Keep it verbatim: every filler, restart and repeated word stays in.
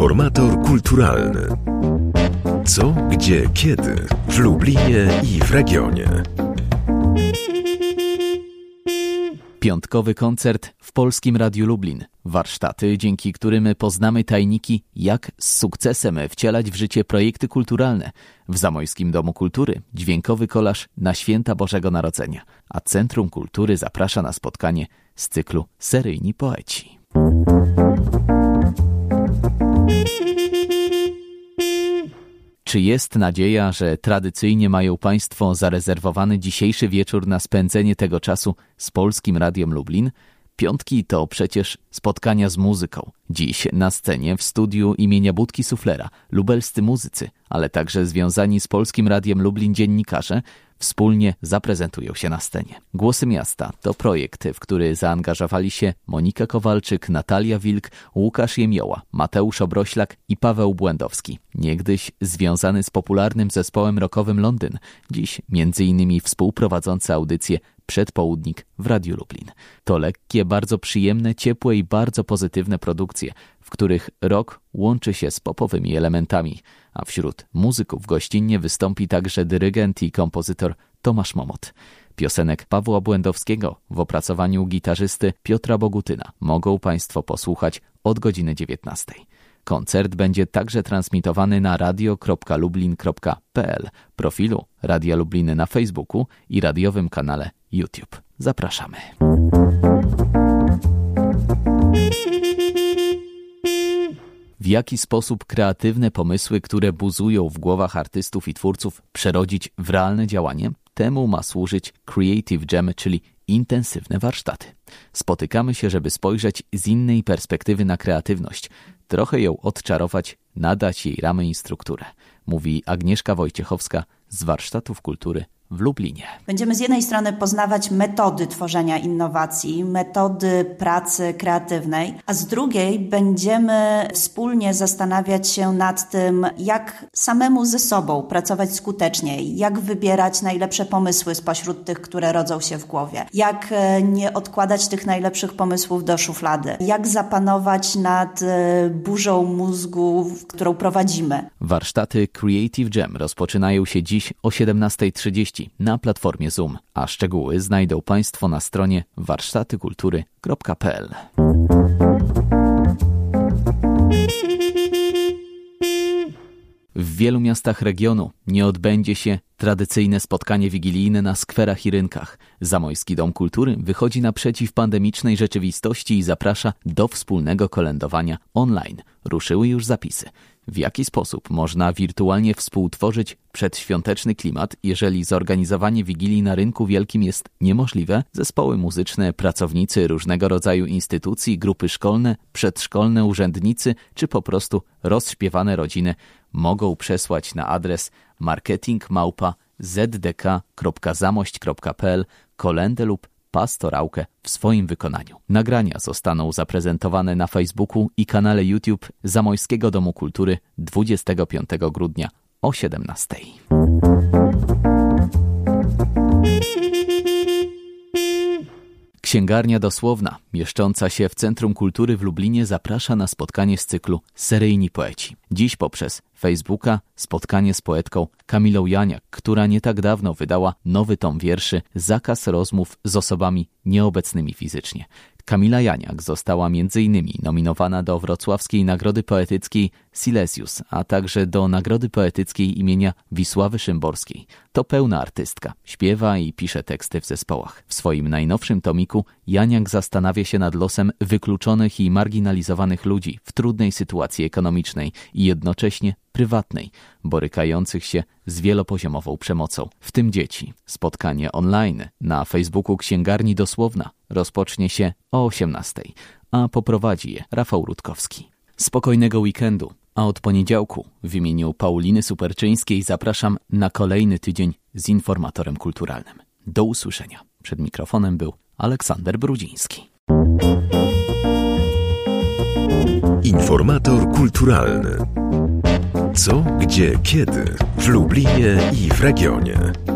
Informator kulturalny. Co, gdzie, kiedy w Lublinie i w regionie. Piątkowy koncert w Polskim Radiu Lublin. Warsztaty, dzięki którym poznamy tajniki, jak z sukcesem wcielać w życie projekty kulturalne. W Zamojskim Domu Kultury dźwiękowy kolaż na Święta Bożego Narodzenia. A Centrum Kultury zaprasza na spotkanie z cyklu Seryjni Poeci. Czy jest nadzieja, że tradycyjnie mają Państwo zarezerwowany dzisiejszy wieczór na spędzenie tego czasu z Polskim Radiem Lublin? Piątki to przecież spotkania z muzyką. Dziś na scenie w studiu imienia Budki Suflera lubelscy muzycy, ale także związani z Polskim Radiem Lublin dziennikarze wspólnie zaprezentują się na scenie. Głosy Miasta to projekt, w który zaangażowali się Monika Kowalczyk, Natalia Wilk, Łukasz Jemioła, Mateusz Obroślak i Paweł Błędowski. Niegdyś związany z popularnym zespołem rockowym Londyn, dziś między innymi współprowadzący audycję Przedpołudnik w Radiu Lublin. To lekkie, bardzo przyjemne, ciepłe i bardzo pozytywne produkcje, w których rock łączy się z popowymi elementami, a wśród muzyków gościnnie wystąpi także dyrygent i kompozytor Tomasz Momot. Piosenek Pawła Błędowskiego w opracowaniu gitarzysty Piotra Bogutyna mogą Państwo posłuchać od godziny dziewiętnastej. Koncert będzie także transmitowany na radio kropka lublin kropka p l, profilu Radia Lubliny na Facebooku i radiowym kanale YouTube. Zapraszamy. W jaki sposób kreatywne pomysły, które buzują w głowach artystów i twórców, przerodzić w realne działanie? Temu ma służyć Creative Jam, czyli intensywne warsztaty. Spotykamy się, żeby spojrzeć z innej perspektywy na kreatywność, trochę ją odczarować, nadać jej ramy i strukturę, mówi Agnieszka Wojciechowska z Warsztatów Kultury w Lublinie. Będziemy z jednej strony poznawać metody tworzenia innowacji, metody pracy kreatywnej, a z drugiej będziemy wspólnie zastanawiać się nad tym, jak samemu ze sobą pracować skuteczniej, jak wybierać najlepsze pomysły spośród tych, które rodzą się w głowie, jak nie odkładać tych najlepszych pomysłów do szuflady, jak zapanować nad burzą mózgu, którą prowadzimy. Warsztaty Creative Jam rozpoczynają się dziś o siedemnasta trzydzieści na platformie Zoom, a szczegóły znajdą Państwo na stronie warsztaty kultury kropka p l. W wielu miastach regionu nie odbędzie się tradycyjne spotkanie wigilijne na skwerach i rynkach. Zamojski Dom Kultury wychodzi naprzeciw pandemicznej rzeczywistości i zaprasza do wspólnego kolędowania online. Ruszyły już zapisy. W jaki sposób można wirtualnie współtworzyć przedświąteczny klimat, jeżeli zorganizowanie wigilii na rynku wielkim jest niemożliwe? Zespoły muzyczne, pracownicy różnego rodzaju instytucji, grupy szkolne, przedszkolne, urzędnicy czy po prostu rozśpiewane rodziny mogą przesłać na adres marketing małpa z d k kropka zamość kropka p l kolędę lub pastorałkę w swoim wykonaniu. Nagrania zostaną zaprezentowane na Facebooku i kanale YouTube Zamojskiego Domu Kultury dwudziestego piątego grudnia o siedemnastej. Księgarnia Dosłowna, mieszcząca się w Centrum Kultury w Lublinie, zaprasza na spotkanie z cyklu Seryjni Poeci. Dziś poprzez Facebooka spotkanie z poetką Kamilą Janiak, która nie tak dawno wydała nowy tom wierszy Zakaz rozmów z osobami nieobecnymi fizycznie. Kamila Janiak została między innymi nominowana do Wrocławskiej Nagrody Poetyckiej Silesius, a także do Nagrody Poetyckiej imienia Wisławy Szymborskiej. To pełna artystka. Śpiewa i pisze teksty w zespołach. W swoim najnowszym tomiku Janiak zastanawia się nad losem wykluczonych i marginalizowanych ludzi w trudnej sytuacji ekonomicznej i jednocześnie prywatnej, borykających się z wielopoziomową przemocą, w tym dzieci. Spotkanie online na Facebooku Księgarni Dosłowna rozpocznie się o osiemnastej, a poprowadzi je Rafał Rutkowski. Spokojnego weekendu, a od poniedziałku w imieniu Pauliny Superczyńskiej zapraszam na kolejny tydzień z informatorem kulturalnym. Do usłyszenia. Przed mikrofonem był Aleksander Brudziński. Informator kulturalny. Co, gdzie, kiedy w Lublinie i w regionie.